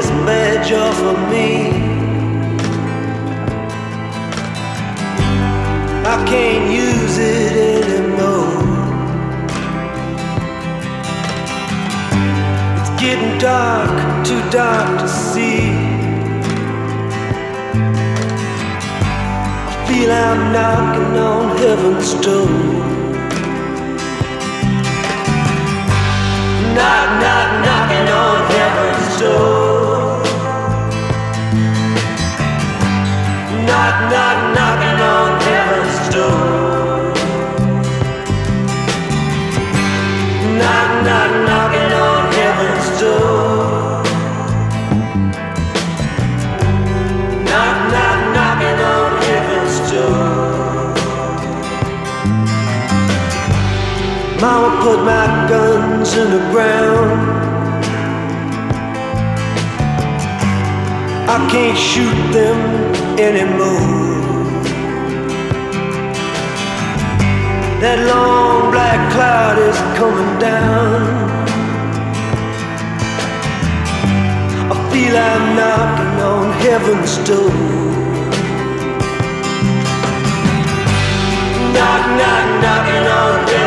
this badge off of me. I can't use it anymore. It's getting dark, too dark to see. I feel I'm knocking on heaven's door. Knock, knock, knocking on heaven's door. Knock, knock, knocking on heaven's door. Knock, knock, knocking on heaven's door. Knock, knock, knocking on heaven's door. Mama put my guns in the ground. I can't shoot them anymore. That long black cloud is coming down. I feel I'm knocking on heaven's door. Knock, knock, knocking on heaven's door.